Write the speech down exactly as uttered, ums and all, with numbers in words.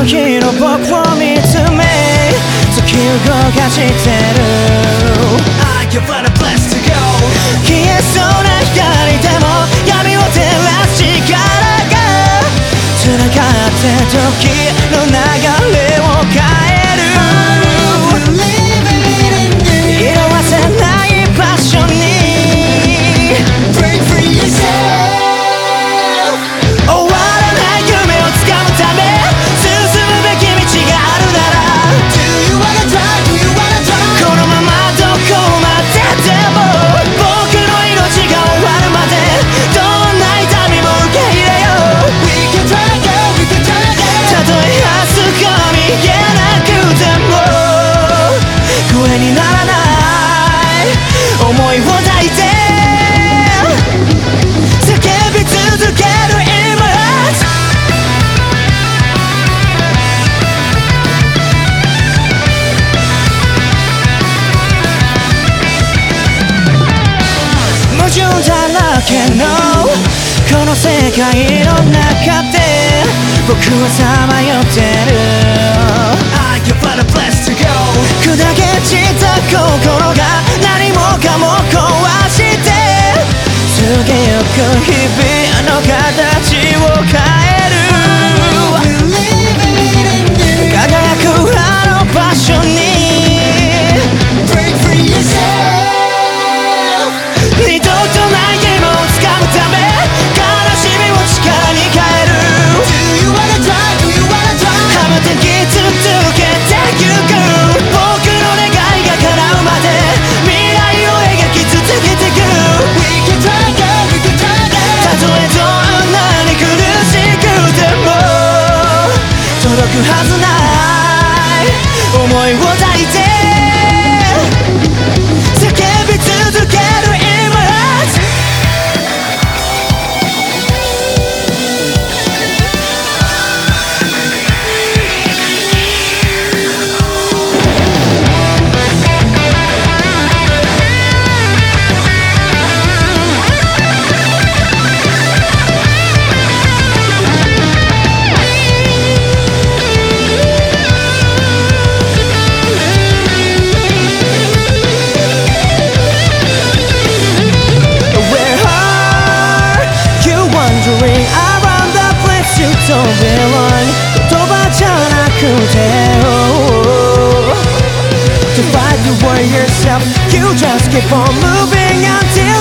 時の僕を見つめ時動かしてる I give it a blast to go 消えそうな光でも闇を照らす力が繋がって時の流れを変える色褪せない場所に Break free yourself 終わらない夢を掴むため進むべき道があるなら Do you wanna try? Do you wanna try? このままどこまででも僕の命が終わるまでどんな痛みも受け入れよう We can try again, we can try again たとえ明日が見えなくても声にならない想いを抱いて叫び続ける In my heart 矛盾だらけのこの世界の中で僕はさまよってる I give it a blast to go 砕け散った心が何もかも壊して過ぎゆく日々の形を変える Believe in you 輝くあの場所に Break free yourself 二度とない夢を掴むため悲しみを力に変える Do you wanna try? Do you wanna try? 羽ばたき続けてゆく僕の願いが叶うまで未来を描き続けてく We can try again, we can try た again とえどんなに苦しくても届くはずない想いを抱いて叫び続ける In my heart Wandering around the place you don't belong 言葉じゃなくて oh. To fight the war yourself You just keep on moving until